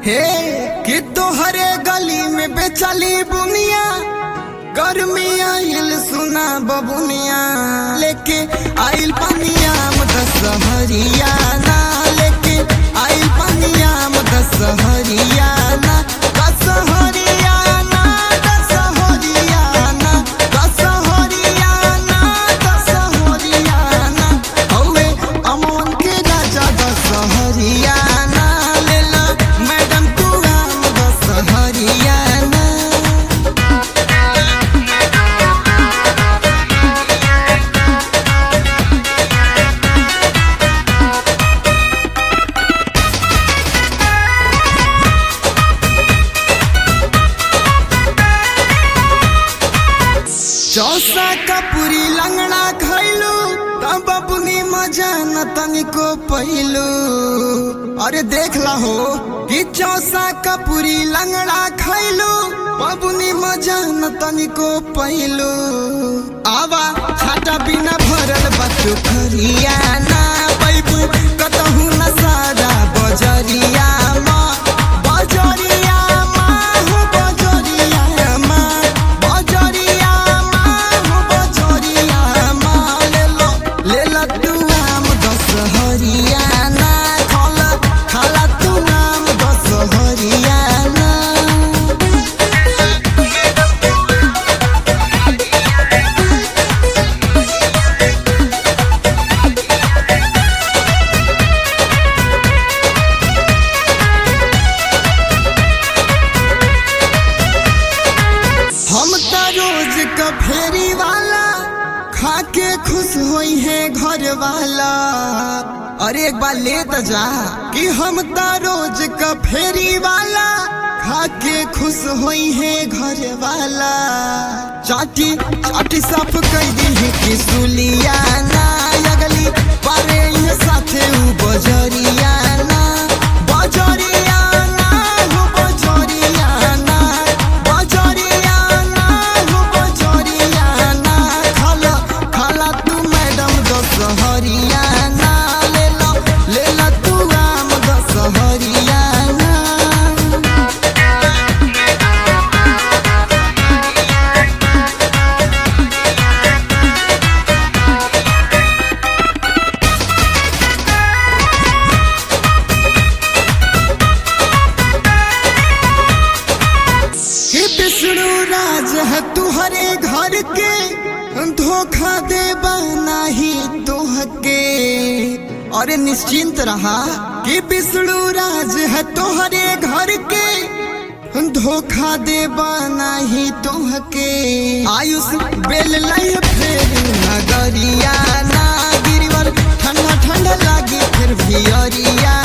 हे कि तोहरे गली में बेचली बुनिया गर्मी आइल सुना बबुनिया लेके आइल पनिया दशहरिया ना लेके आइल पनिया दशहरिया ना दशहरिया ना दशहरिया ना दशहरिया ना दशहरिया ना हौवे अमन के राजा दशहरिया ना लेला मैडम तू आम दशहरिया ना। चौसा का पूरी लंगड़ा खैलू तब बबुनी मजा न तनिको पहिलू। अरे देख ला हो कि चौसा का पूरी लंगड़ा खैलू बबुनी मजा न तनिको पहिलू। आवा छाटा बिना भरल बच्चो खरिया ना पैबू कतहू न सारा बजरिया माँ बजरिया माँ हो बजरिया माँ बजरिया दशहरिया ना खाला तू आम दशहरिया ना। हम तो रोज का फेरी वाला खा के खुश होई है घर वाला। अरे एक बार ले तो जा कि हम तो रोज का फेरी वाला खा के खुश होई है घर वाला। चाटी चाटी साफ कर दी है कि सुलिया ना अगली बारे ये साथे उ बजरिया ना बजरिया ना हो बजरिया ना बजरिया ना हो बजरिया ना खाला खाला तू मैडम दशहरिया ना लेला तू आम दशहरिया ना। कि विष्णु राज है तुहरे घर के धोखा दे बनाही तोहके। अरे निश्चिंत रहा कि विष्णु राज है तोहरे घर के धोखा दे बनाही तोहके। आयुष बेल लय फिर नगरिया ना गिरवर ठंडा ठंडा लागी फिर भी अरिया